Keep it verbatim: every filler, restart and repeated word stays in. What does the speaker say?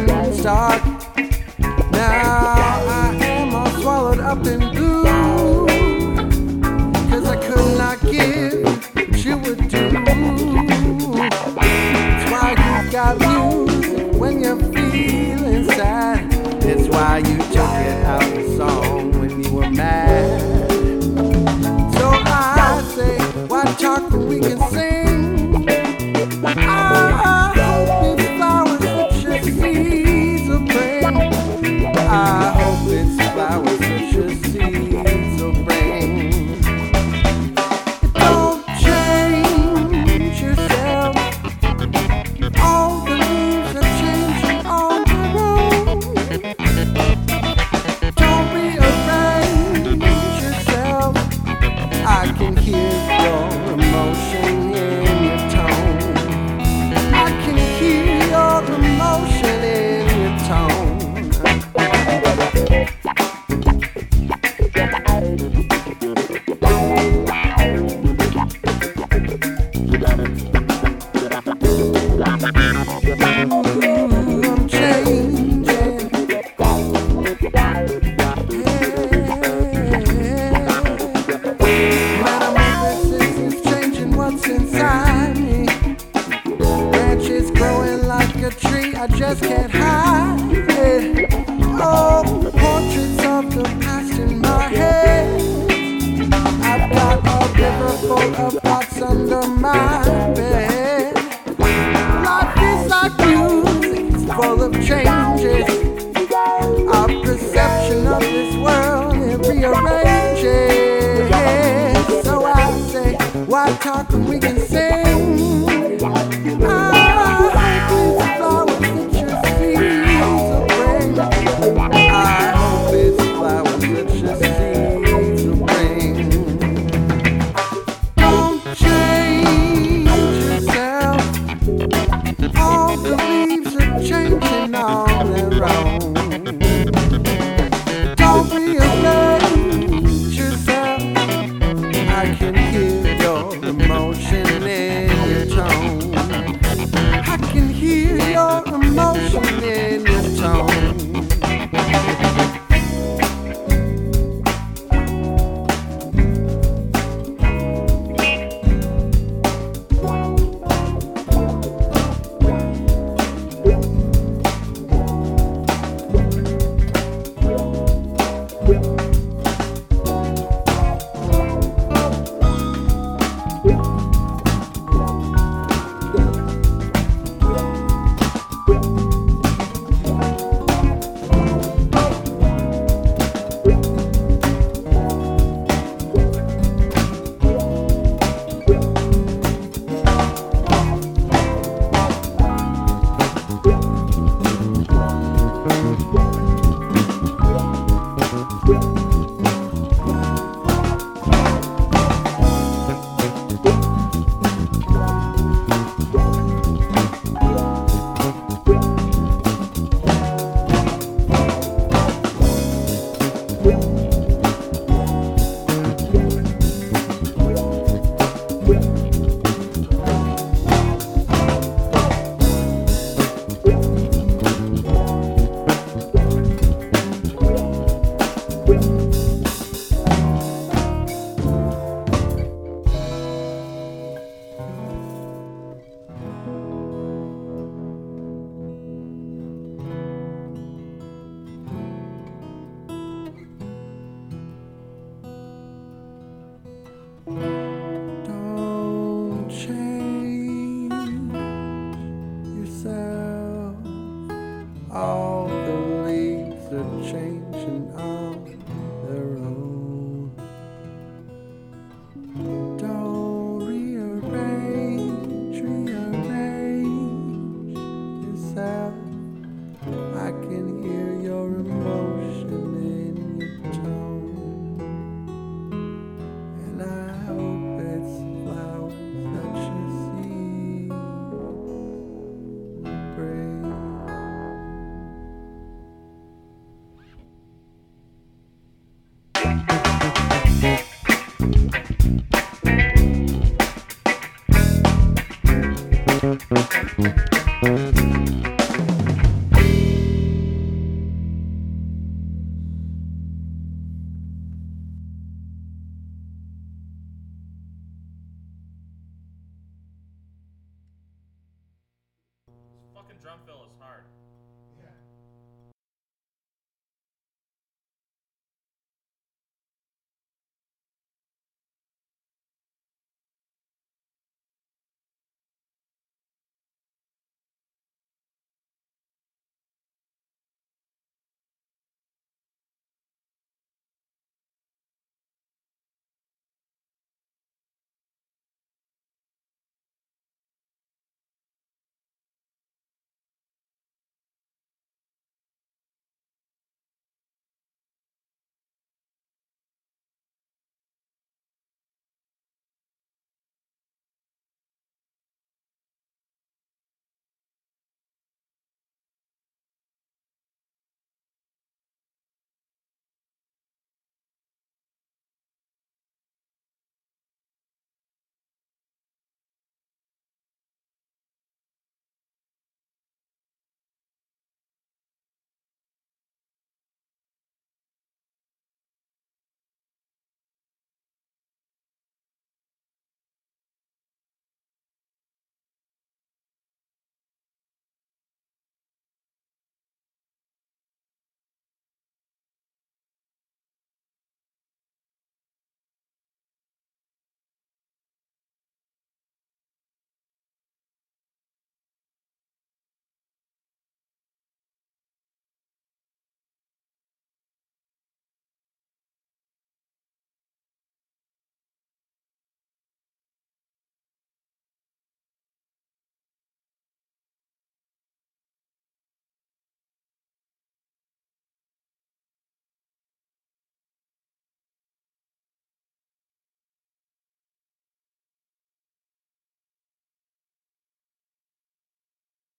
start. Now I am all swallowed up in blue, 'cause I could not give what you would do. It's why you got music when you're feeling sad. It's why you took it out the song when you were mad. So I say, why talk when we can sing? I hope it's flowers that your seeds will bring. I hope it's flowers that your seeds will bring. Don't change yourself. All the leaves are changing on their own. Don't rearrange yourself. I can hear your emotion in your tone. I can hear your emotion in your tone. Ooh, I'm changing. Metamorphosis is changing what's inside me. Branches growing like a tree, I just can't hide it. Oh, portraits of the past in my head. I've got a river full of thoughts under my bed. Life is like music, it's full of changes. Our perception of this world, it rearranges. So I say, why talk when we can sing? I hope it's flowers that your seeds will bring. I hope it's flowers that your seeds will bring. Don't change yourself. All the leaves are changing on their own. Don't rearrange yourself. I can hear your emotion in your tone. I can hear your emotion in your tone. Don't change yourself. All